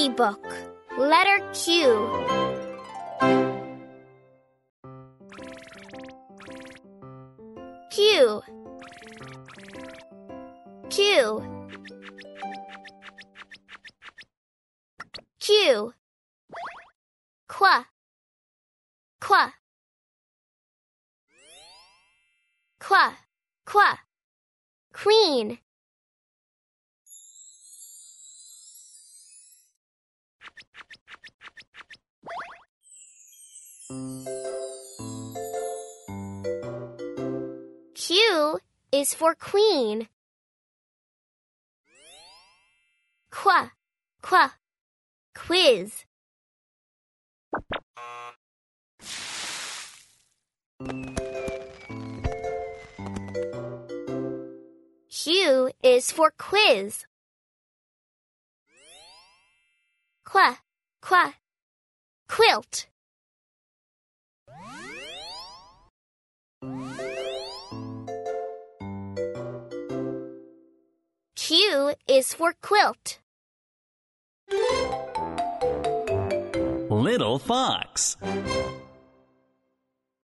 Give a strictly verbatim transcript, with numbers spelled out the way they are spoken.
Keybook. Letter Q. Q. Q. Q. Qua. Qua. Qua. Qua. Queen. Q is for queen. Qua, qua, quiz. Q is for quiz. Qua, qua, quilt. Q is for quilt. Little fox.